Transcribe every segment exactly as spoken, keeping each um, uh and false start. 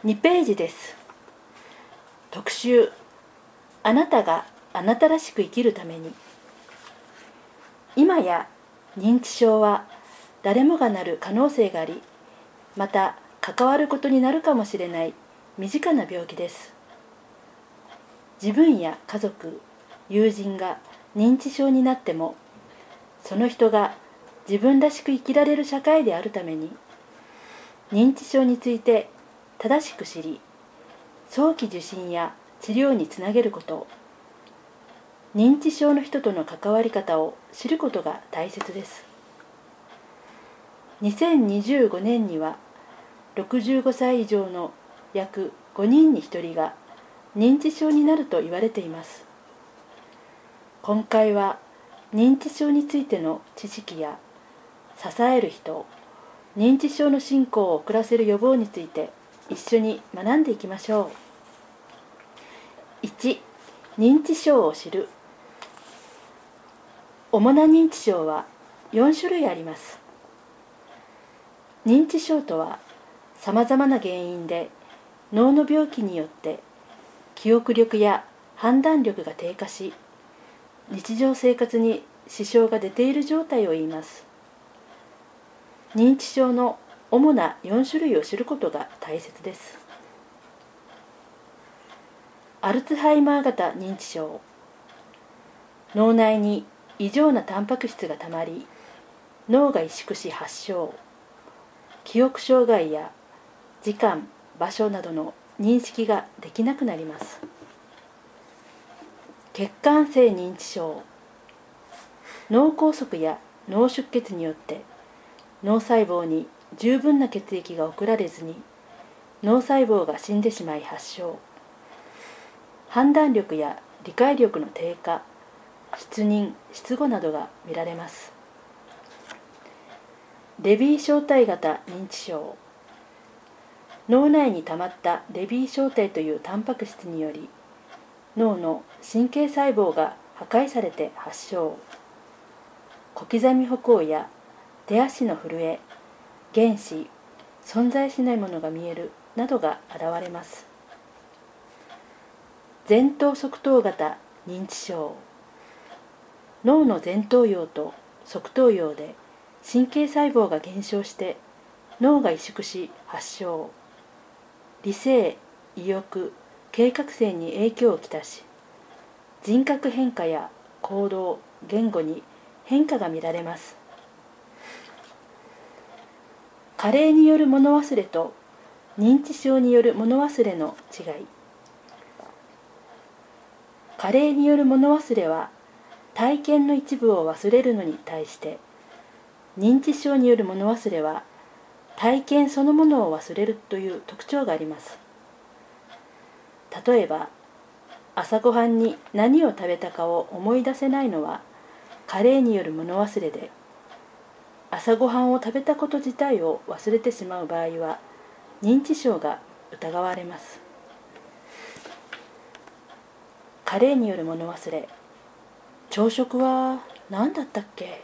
にページです。特集、あなたがあなたらしく生きるために。今や認知症は誰もがなる可能性があり、また関わることになるかもしれない身近な病気です。自分や家族、友人が認知症になっても、その人が自分らしく生きられる社会であるために、認知症について正しく知り、早期受診や治療につなげること、認知症の人との関わり方を知ることが大切です。にせんにじゅうごねんにはろくじゅうごさい以上の約ごにんにひとりが認知症になると言われています。今回は認知症についての知識や支える人、認知症の進行を遅らせる予防について一緒に学んでいきましょう。いち、認知症を知る。主な認知症はよんしゅるいあります。認知症とは、さまざまな原因で脳の病気によって記憶力や判断力が低下し、日常生活に支障が出ている状態を言います。認知症の主なよんしゅるいを知ることが大切です。アルツハイマー型認知症。脳内に異常なタンパク質がたまり、脳が萎縮し発症。記憶障害や時間、場所などの認識ができなくなります。血管性認知症。脳梗塞や脳出血によって脳細胞に十分な血液が送られずに脳細胞が死んでしまい発症。判断力や理解力の低下、失認・失語などが見られます。レビー小体型認知症。脳内にたまったレビー小体というタンパク質により脳の神経細胞が破壊されて発症。小刻み歩行や手足の震え、原子、存在しないものが見えるなどが現れます。前頭側頭型認知症。脳の前頭葉と側頭葉で神経細胞が減少して脳が萎縮し発症。理性、意欲、計画性に影響をきたし、人格変化や行動、言語に変化が見られます。加齢による物忘れと認知症による物忘れの違い。加齢による物忘れは体験の一部を忘れるのに対して、認知症による物忘れは体験そのものを忘れるという特徴があります。例えば、朝ごはんに何を食べたかを思い出せないのは加齢による物忘れで、朝ごはんを食べたこと自体を忘れてしまう場合は認知症が疑われます。加齢による物忘れ。朝食は何だったっけ？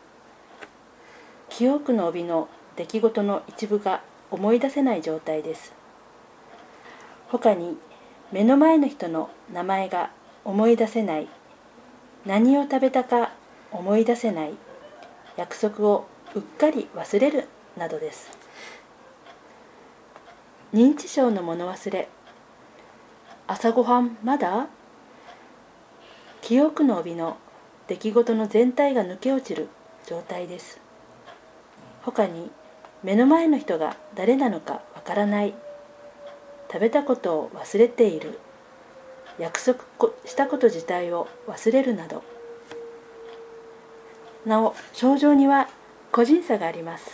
記憶の帯の出来事の一部が思い出せない状態です。他に、目の前の人の名前が思い出せない、何を食べたか思い出せない、約束をうっかり忘れるなどです。認知症の物忘れ。朝ごはんまだ？記憶の帯の出来事の全体が抜け落ちる状態です。他に、目の前の人が誰なのかわからない、食べたことを忘れている、約束したこと自体を忘れるなど。なお、症状には個人差があります。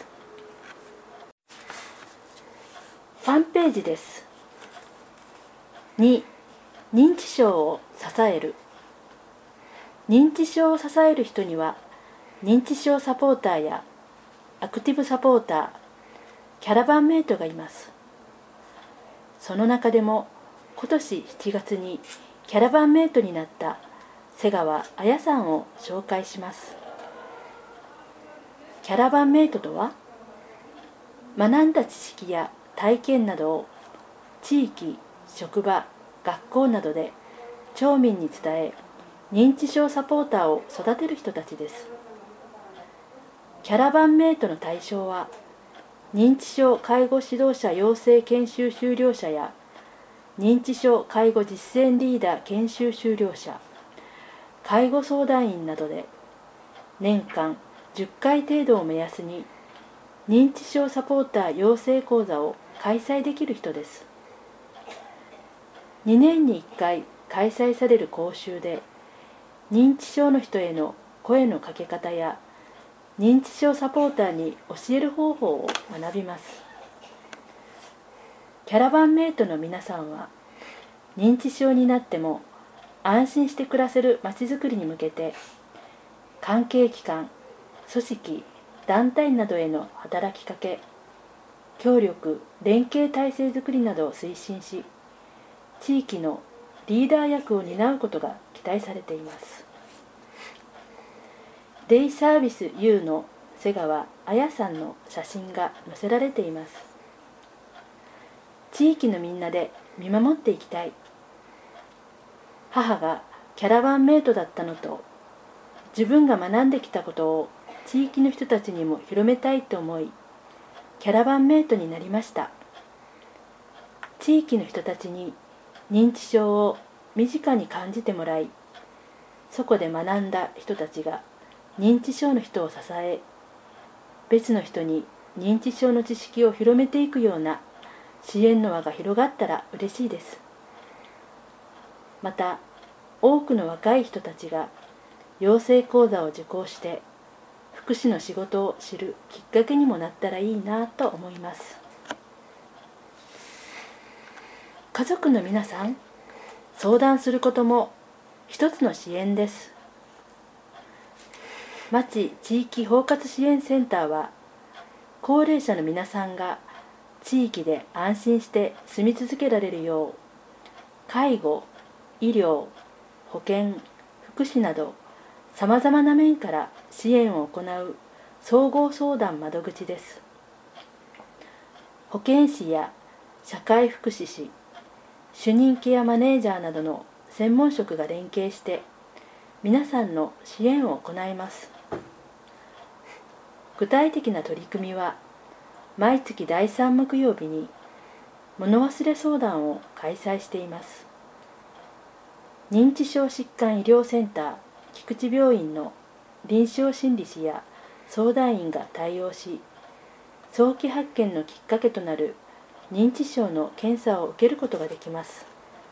さんページです。に、認知症を支える。認知症を支える人には、認知症サポーターやアクティブサポーター、キャラバンメイトがいます。その中でも今年しちがつにキャラバンメイトになった瀬川彩さんを紹介します。キャラバンメイトとは、学んだ知識や体験などを地域、職場、学校などで町民に伝え、認知症サポーターを育てる人たちです。キャラバンメイトの対象は、認知症介護指導者養成研修修了者や認知症介護実践リーダー研修修了者、介護相談員などで年間じゅっかい程度を目安に認知症サポーター養成講座を開催できる人です。にねんにいっかい開催される講習で、認知症の人への声のかけ方や認知症サポーターに教える方法を学びます。キャラバンメイトの皆さんは、認知症になっても安心して暮らせるまちづくりに向けて、関係機関、組織、団体などへの働きかけ、協力・連携体制づくりなどを推進し、地域のリーダー役を担うことが期待されています。デイサービス U の瀬川彩さんの写真が載せられています。地域のみんなで見守っていきたい。母がキャラバンメイトだったのと、自分が学んできたことを地域の人たちにも広めたいと思い、キャラバンメイトになりました。地域の人たちに認知症を身近に感じてもらい、そこで学んだ人たちが認知症の人を支え、別の人に認知症の知識を広めていくような支援の輪が広がったら嬉しいです。また、多くの若い人たちが養成講座を受講して福祉の仕事を知るきっかけにもなったらいいなと思います。家族の皆さん、相談することも一つの支援です。町地域包括支援センターは、高齢者の皆さんが地域で安心して住み続けられるよう、介護、医療、保健、福祉などさまざまな面から支援を行う総合相談窓口です。保健師や社会福祉士、主任ケアマネージャーなどの専門職が連携して皆さんの支援を行います。具体的な取り組みは、毎月だいさん木曜日に物忘れ相談を開催しています。認知症疾患医療センター菊池病院の臨床心理士や相談員が対応し、早期発見のきっかけとなる認知症の検査を受けることができます。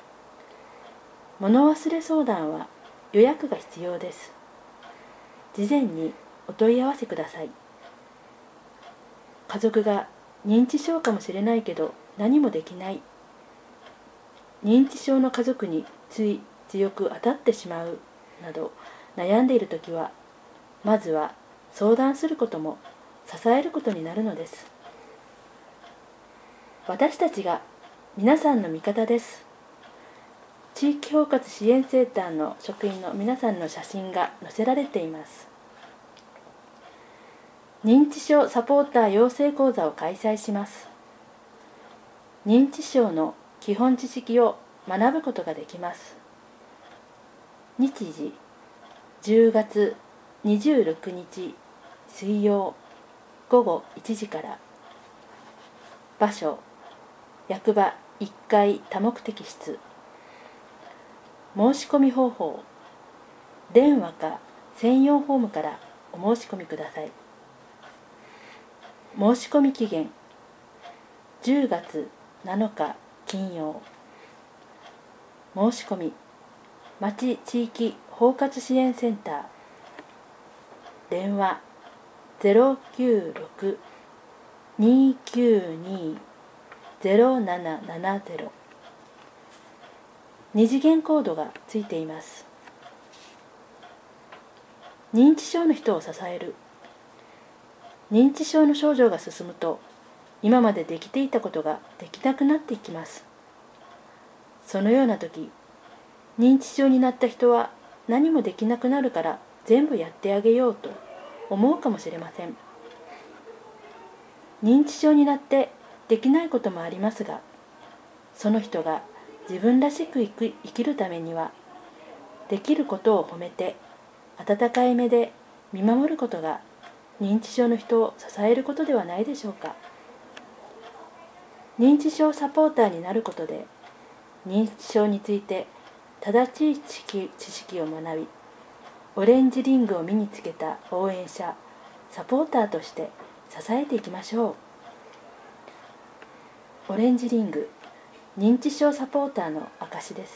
物忘れ相談は予約が必要です。事前にお問い合わせください。家族が認知症かもしれないけど何もできない、認知症の家族につい強く当たってしまうなど悩んでいるときは、まずは相談することも支えることになるのです。私たちが皆さんの味方です。地域包括支援センターの職員の皆さんの写真が載せられています。認知症サポーター養成講座を開催します。認知症の基本知識を学ぶことができます。日時じゅうがつにじゅうろくにち水曜ごごいちじから。場所役場いっかい多目的室。申し込み方法、電話か専用フォームからお申し込みください。申し込み期限じゅうがつなのか金曜。申し込み町地域包括支援センター、電話 ゼロきゅうろく にーきゅうにー ゼロななななゼロ。二次元コードがついています。認知症の人を支える。認知症の症状が進むと、今までできていたことができなくなっていきます。そのような時、認知症になった人は何もできなくなるから全部やってあげようと思うかもしれません。認知症になってできないこともありますが、 その人が自分らしく生き、生きるためには、できることを褒めて温かい目で見守ることが認知症の人を支えることではないでしょうか。認知症サポーターになることで、認知症について正しい知識、知識を学び、オレンジリングを身につけた応援者、サポーターとして支えていきましょう。オレンジリング、認知症サポーターの証です。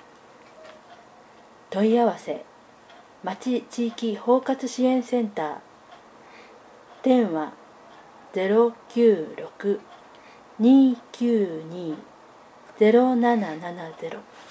問い合わせ、町地域包括支援センター、電話 ゼロきゅうろく にーきゅうに ゼロななななゼロ